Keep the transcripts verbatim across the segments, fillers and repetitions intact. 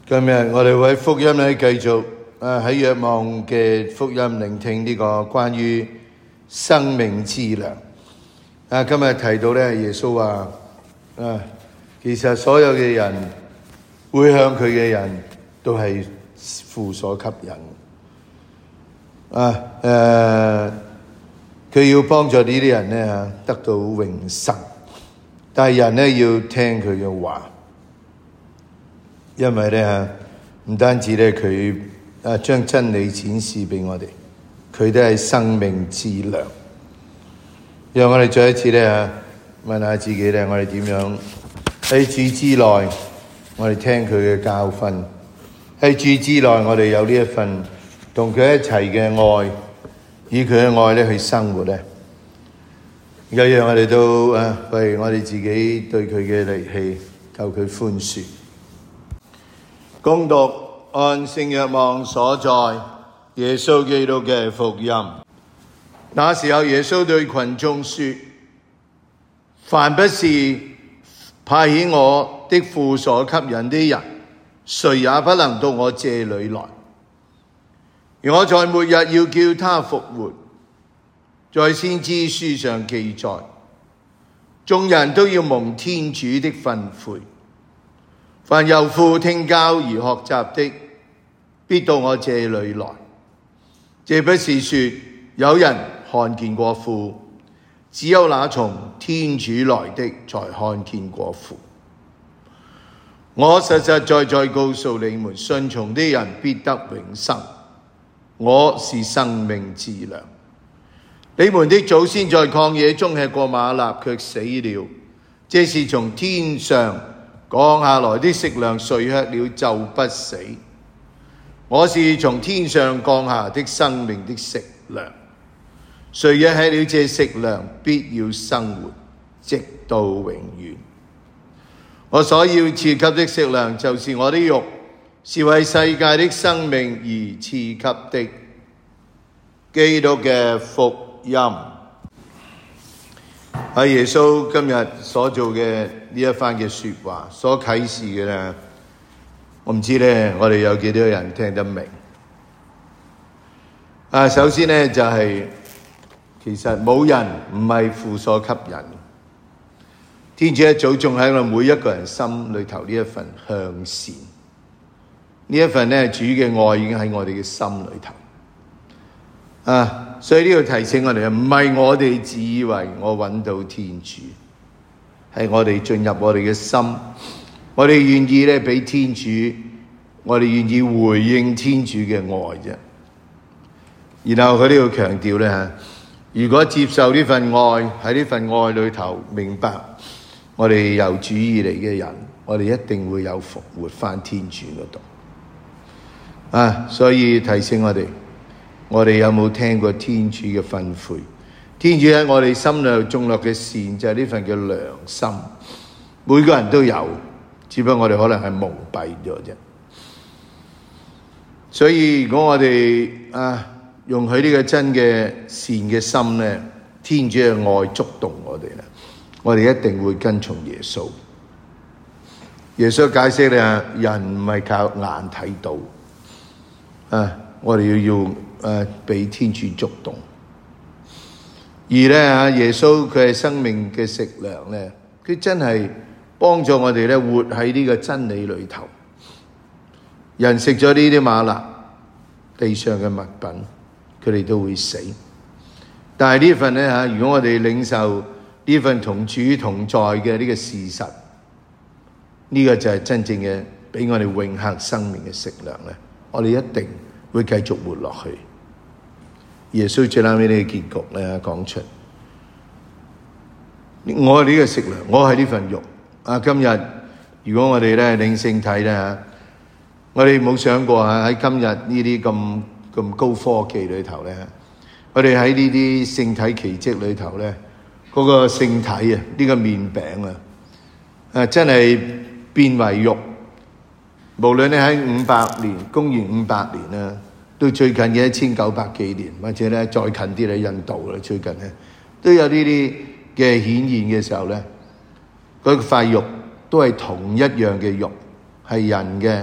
今日我哋會喺福音咧繼續啊喺若望嘅福音聆聽呢個關於生命之糧啊。今日提到咧，耶穌話啊，其實所有嘅人會向佢嘅人都係父所吸引啊。誒，佢要幫助呢啲人咧得到永生，但係人咧要聽佢嘅話。因為咧唔單止咧佢啊將真理展示俾我哋，佢都係生命之糧。讓我哋再一次咧問下自己咧，我哋點樣喺主之內，我哋聽佢嘅教訓；喺主之內，我哋有呢一份同佢一齊嘅愛，以佢嘅愛咧去生活咧。又讓我哋都啊為我哋自己對佢嘅離棄求佢寬恕。恭讀按聖若望所載耶穌基督嘅福音。那時候耶穌對群眾說：凡不是派遣我的父所吸引的人，誰也不能到我這裏來。而我在末日要叫他復活。在先知書上記載，眾人都要蒙天主的訓誨。凡由父聽教而學習的，必到我這裏來。這不是說有人看見過父，只有那從天主來的才看見過父。我實實在在告訴你們，信從的人必得永生。我是生命之糧。你們的祖先在曠野中吃過嗎哪，卻死了。這是從天上降下來的食糧，誰吃了就不死。我是從天上降下的生命的食糧，誰若吃了這食糧，必要生活，直到永遠。我所要賜給的食糧，就是我的肉，是為世界的生命而賜給的。基督嘅福音。喺耶穌今日所做嘅呢一番嘅說話，所啟示嘅咧，我唔知咧，我哋有幾多人聽得明？啊，首先咧就係、是，其實冇人唔係父所吸引，天主一早種喺我每一個人心裏頭呢一份向善，呢一份咧主嘅愛已經喺我哋嘅心裏頭。啊，所以呢度提醒我哋，唔係我哋自以為我揾到天主，係我哋進入我哋嘅心，我哋願意咧俾天主，我哋願意回應天主嘅愛啫。然後佢呢度強調咧，如果接受呢份愛，喺呢份愛裏頭明白我哋由主而嚟嘅人，我哋一定會有復活返天主嗰度。啊，所以提醒我哋。我哋有冇聽過天主嘅訓誨？天主喺我哋心裏種落嘅善，就係呢份嘅良心。每個人都有，只不過我哋可能係蒙蔽咗啫。所以如果我哋啊容許呢個真嘅善嘅心咧，天主嘅愛觸動我哋咧，我哋一定會跟從耶穌。耶穌解釋咧，人唔係靠眼睇到啊，我哋要要。誒，被天主觸動，而咧啊，耶穌佢係生命嘅食糧咧，佢真係幫助我哋咧活喺呢個真理裏頭。人食咗呢啲嗎哪，地上嘅物品，佢哋都會死。但係呢份咧吓，如果我哋領受呢份同主同在嘅呢個事實，呢個就係真正嘅俾我哋永恆生命嘅食糧咧，我哋一定會繼續活落去。耶穌最後尾呢個結局咧講出，我係呢個食糧，我係呢份肉。啊，今日如果我哋咧領聖體咧吓，我哋冇想過啊喺今日呢啲咁咁高科技裏頭咧，我哋喺呢啲聖體奇蹟裏頭咧，嗰、那個聖體啊，呢、這個麵餅啊，啊真係變為肉。無論你喺五百年，公元五百年啦。到最近嘅一千九百幾年，或者咧再近啲咧，印度啦，最近咧都有呢啲嘅顯現嘅時候咧，嗰塊肉都係同一樣嘅肉，係人嘅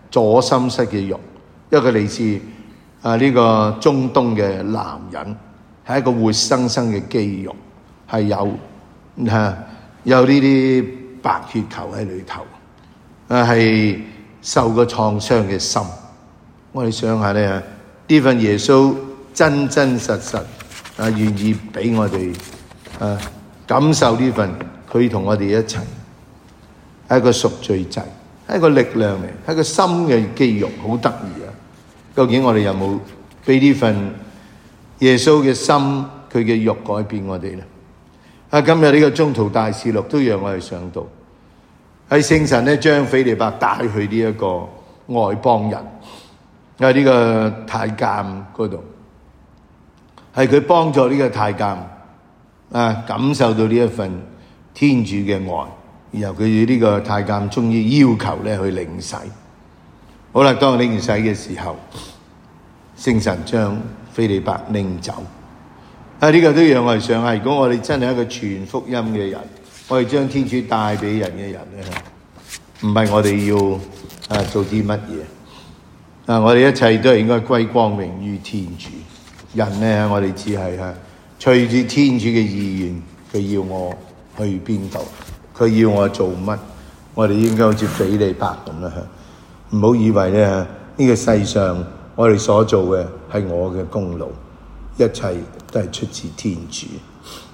左心室嘅肉，一個嚟自啊呢個中東嘅男人，係一個活生生嘅肌肉，係有嚇有呢啲白血球喺裏頭，啊係受過創傷嘅心。我哋想下咧，呢份耶穌真真實實啊願意俾我哋啊感受呢份佢同我哋一齊，係一個贖罪祭，係一個力量嚟，係一個心嘅肌肉，好得意啊！究竟我哋有冇俾呢份耶穌嘅心佢嘅肉改變我哋咧？啊，今日呢個宗徒大事錄都讓我哋想到，喺聖神咧將腓利伯帶去呢一個外邦人喺呢個太監嗰度，係佢幫助呢個太監啊感受到呢一份天主嘅愛，然後佢呢個太監終於要求咧去領洗。好啦，當領完洗嘅時候，聖神將腓利伯拎走。啊，呢個都讓我哋想下，如果我哋真係一個傳福音嘅人，我哋將天主帶俾人嘅人咧，唔係我哋要啊做啲乜嘢啊？我哋一切都係應該歸光榮於天主。人咧，我哋只係啊隨住天主嘅意願，佢要我去邊度，佢要我做乜，我哋應該好似腓利伯咁啦。唔好以為咧呢個世上我哋所做嘅係我嘅功勞，一切都係出自天主。